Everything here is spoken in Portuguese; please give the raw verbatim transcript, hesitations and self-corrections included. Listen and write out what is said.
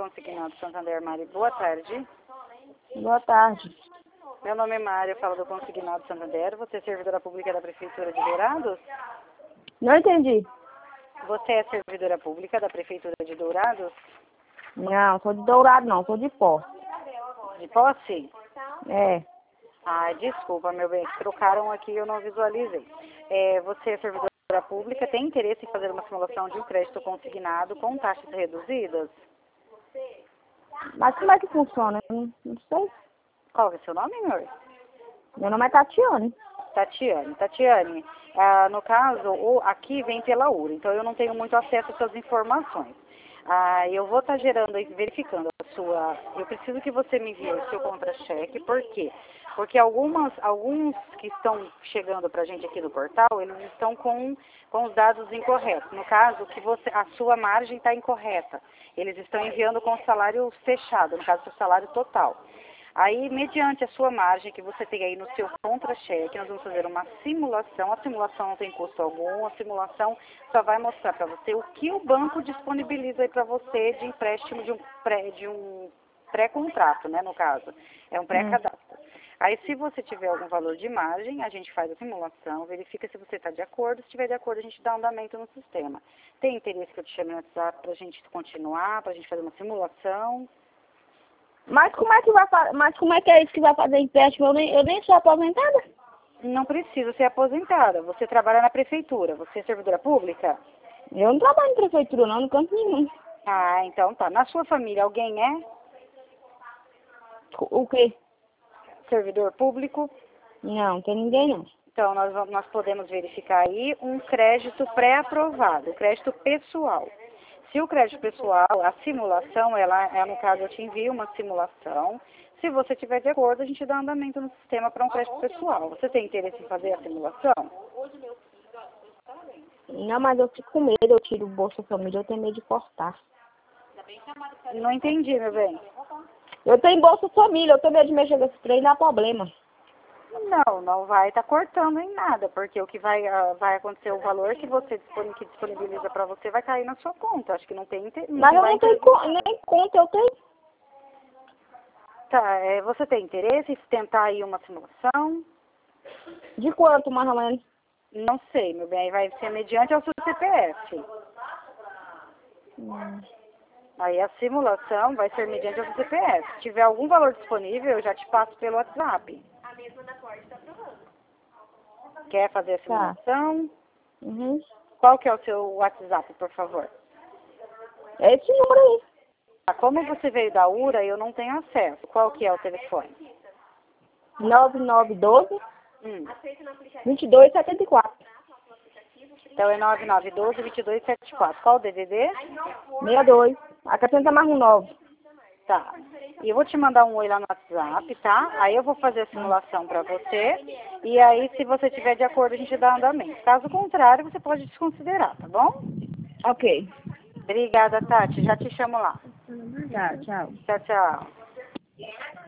Consignado Santander, Mari. Boa tarde. Boa tarde. Meu nome é Mari, eu falo do Consignado Santander. Você é servidora pública da Prefeitura de Dourados? Não entendi. Você é servidora pública da Prefeitura de Dourados? Não, sou de Dourado não, sou de Pó. De posse? É. Ah, desculpa, meu bem, trocaram aqui e eu não visualizei. É, você é servidora pública, tem interesse em fazer uma simulação de um crédito consignado com taxas reduzidas? Mas como é que funciona? Eu Não, não sei. Qual é o seu nome, amor? Meu nome é Tatiane. Tatiane. Tatiane, ah, no caso, o, aqui vem pela U R, então eu não tenho muito acesso às suas informações. Ah, eu vou estar gerando e verificando a sua... Eu preciso que você me envie o seu contra-cheque, por quê? Porque algumas, alguns que estão chegando para a gente aqui no portal, eles estão com, com os dados incorretos. No caso, que você, a sua margem está incorreta. Eles estão enviando com o salário fechado, no caso, o salário total. Aí, mediante a sua margem que você tem aí no seu contra-cheque, nós vamos fazer uma simulação. A simulação não tem custo algum, a simulação só vai mostrar para você o que o banco disponibiliza aí para você de empréstimo de um pré, de um pré-contrato, né, no caso. É um pré-cadastro. Aí, se você tiver algum valor de margem, a gente faz a simulação, verifica se você está de acordo. Se estiver de acordo, a gente dá andamento no sistema. Tem interesse que eu te chame no WhatsApp para a gente continuar, para a gente fazer uma simulação? Mas como é que vai fa- Mas como é que é isso que vai fazer empréstimo? Eu nem, eu nem sou aposentada. Não precisa ser aposentada. Você trabalha na prefeitura. Você é servidora pública? Eu não trabalho em prefeitura não, no canto nenhum. Ah, então tá. Na sua família, alguém é O quê? servidor público? Não, não tem ninguém não. Então, nós, vamos- nós podemos verificar aí um crédito pré-aprovado, crédito pessoal. Se o crédito pessoal, a simulação, ela é, no caso, eu te envio uma simulação. Se você tiver de acordo, a gente dá andamento no sistema para um crédito pessoal. Você tem interesse em fazer a simulação? Não, mas eu fico com medo, eu tiro o Bolsa Família, eu tenho medo de cortar. Não entendi, meu bem. Eu tenho Bolsa Família, eu tenho medo de mexer com esse trem e dar problema. Não, não vai estar cortando em nada, porque o que vai, ah, vai acontecer, o valor que você disponi- que disponibiliza para você vai cair na sua conta. Acho que não tem inter... Mas eu vai não tenho inter- co- nem conta, eu tenho. Tá, é, você tem interesse em tentar aí uma simulação? De quanto, mais ou menos? Não sei, meu bem, aí vai ser mediante ao seu C P F. Hum. Aí a simulação vai ser mediante ao seu C P F. Se tiver algum valor disponível, eu já te passo pelo WhatsApp. Quer fazer a simulação? Uhum. Qual que é o seu WhatsApp, por favor? É esse número aí. Ah, como você veio da U R A, eu não tenho acesso. Qual que é o telefone? nove nove um dois, Hum. vinte e dois, setenta e quatro. Então é nove nove um dois, vinte e dois setenta e quatro. Qual o D D D? sessenta e dois. Acrescenta mais um nove. Tá. E eu vou te mandar um oi lá no WhatsApp, tá? Aí eu vou fazer a simulação pra você. E aí, se você tiver de acordo, a gente dá andamento. Caso contrário, você pode desconsiderar, tá bom? Ok. Obrigada, Tati. Já te chamo lá. Tá, tchau. Tchau, tchau.